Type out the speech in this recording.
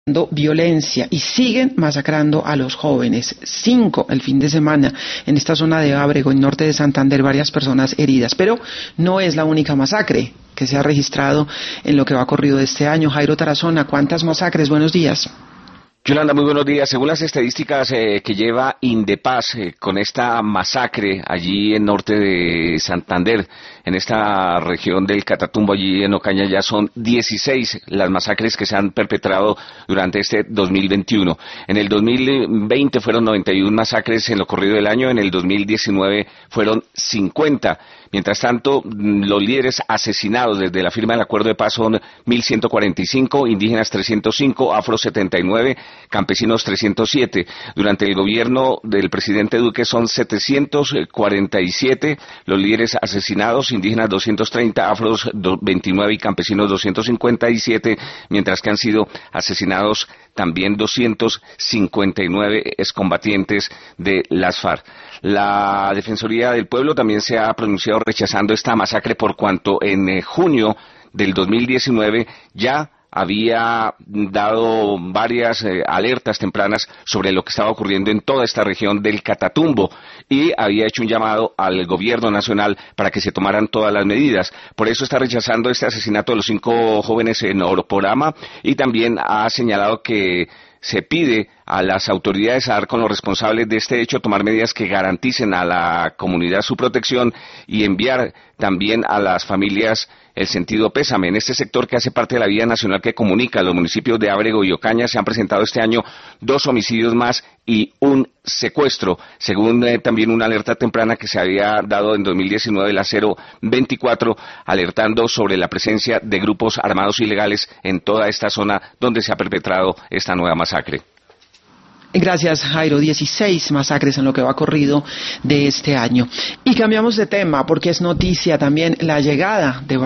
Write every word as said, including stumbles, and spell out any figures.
violencia y siguen masacrando a los jóvenes. Cinco el fin de semana en esta zona de Ábrego, en norte de Santander, varias personas heridas. Pero no es la única masacre que se ha registrado en lo que va corrido de este año. Jairo Tarazona, ¿cuántas masacres? Buenos días. Yolanda, muy buenos días. Según las estadísticas eh, que lleva Indepaz eh, con esta masacre allí en norte de Santander, en esta región del Catatumbo, allí en Ocaña, ya son dieciséis las masacres que se han perpetrado durante este dos mil veintiuno. En el dos mil veinte fueron noventa y una masacres en lo corrido del año, en el dos mil diecinueve fueron cincuenta. Mientras tanto, los líderes asesinados desde la firma del acuerdo de paz son mil ciento cuarenta y cinco, indígenas trescientos cinco, afro setenta y nueve, campesinos trescientos siete. Durante el gobierno del presidente Duque son setecientos cuarenta y siete los líderes asesinados, indígenas doscientos treinta, afros veintinueve y campesinos doscientos cincuenta y siete, mientras que han sido asesinados también doscientos cincuenta y nueve excombatientes de las FARC. La Defensoría del Pueblo también se ha pronunciado rechazando esta masacre por cuanto en eh, junio del dos mil diecinueve ya había dado varias eh, alertas tempranas sobre lo que estaba ocurriendo en toda esta región del Catatumbo y había hecho un llamado al gobierno nacional para que se tomaran todas las medidas. Por eso está rechazando este asesinato de los cinco jóvenes en Oroporama y también ha señalado que se pide a las autoridades a dar con los responsables de este hecho, tomar medidas que garanticen a la comunidad su protección y enviar también a las familias el sentido pésame. En este sector que hace parte de la vía nacional que comunica los municipios de Ábrego y Ocaña se han presentado este año dos homicidios más y un secuestro, según eh, también una alerta temprana que se había dado en dos mil diecinueve, la cero veinticuatro, alertando sobre la presencia de grupos armados ilegales en toda esta zona donde se ha perpetrado esta nueva masacre. Gracias, Jairo. dieciséis masacres en lo que va corrido de este año. Y cambiamos de tema porque es noticia también la llegada de